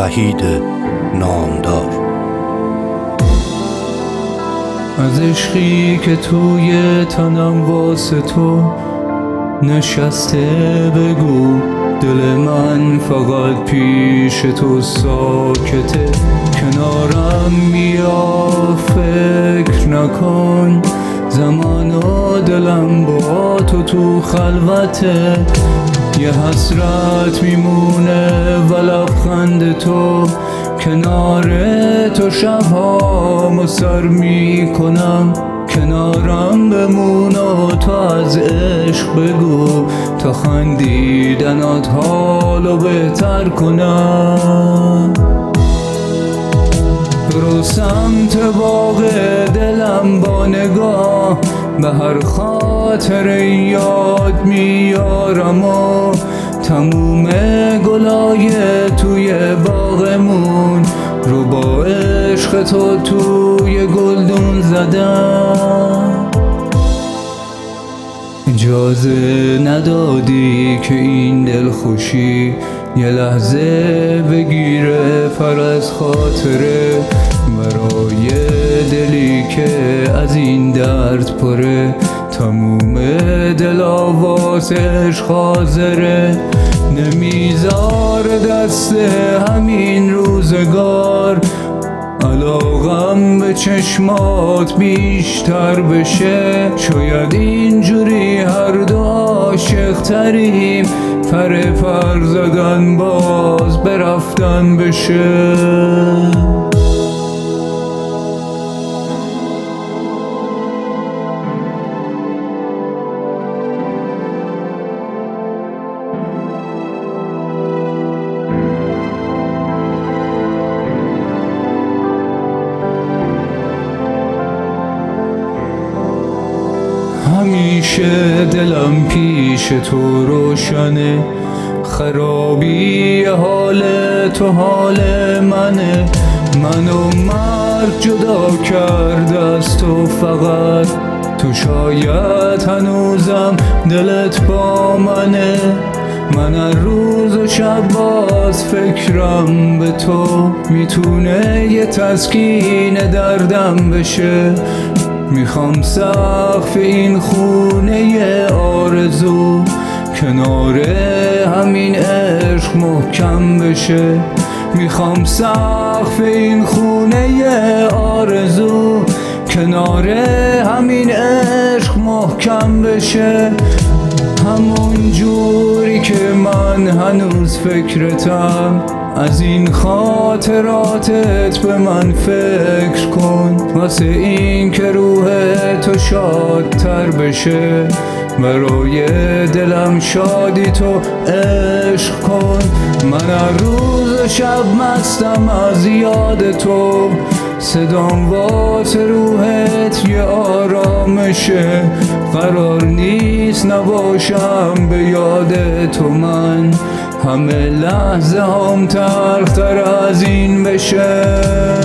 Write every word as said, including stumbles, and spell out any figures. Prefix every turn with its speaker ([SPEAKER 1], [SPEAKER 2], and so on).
[SPEAKER 1] وحید نامدار.
[SPEAKER 2] از عشقی که توی تنم واسه تو نشسته بگو، دل من فقط پیش تو ساکته. کنارم بیا فکر نکن، زمان و دلم با تو تو خلوته. یه حسرت میمونه و لبخند تو، کنار تو شب‌هامو سر میکنم. کنارم بمون و تو از عشق بگو، تا خندیدنات حالو بهتر کنم. برو سمت باغ دلم با نگاه، به هر خاطر یاد میارم و تموم گلای توی باغمون رو با عشق تو توی گلدون زدم. اجازه ندادی که این دلخوشی یه لحظه بگیره فر از خاطره، برای دلی که از این درد پره. تموم دل آواز عشق حاضره، نمیذار دست همین روزگار علاقم به چشمات بیشتر بشه. شاید اینجوری هر دو عاشق تریم، پر پر زدن باز برفتن بشه. همیشه دلم پیش تو روشنه، خرابی حال تو حال منه. منو مرگ جدا کرده از تو فقط، تو شاید هنوزم دلت با منه. من هر روز و شب باز فکرم به تو، میتونه یه تسکین دردم بشه. میخوام سقف این خونه آرزو کنار همین عشق محکم بشه. میخوام سقف این خونه آرزو کنار همین عشق محکم بشه. همون جوری که من هنوز فکرتم، از این خاطراتت به من فکر کن. واسه این که روح تو شادتر بشه، برای دلم شادی تو عشق کن. من هر روز شب مستم از یاد تو، صدام واسه روحت یه آرامشه. قرار نیست نباشم به یاد تو من، همه لحظه هم تلختر از این بشه.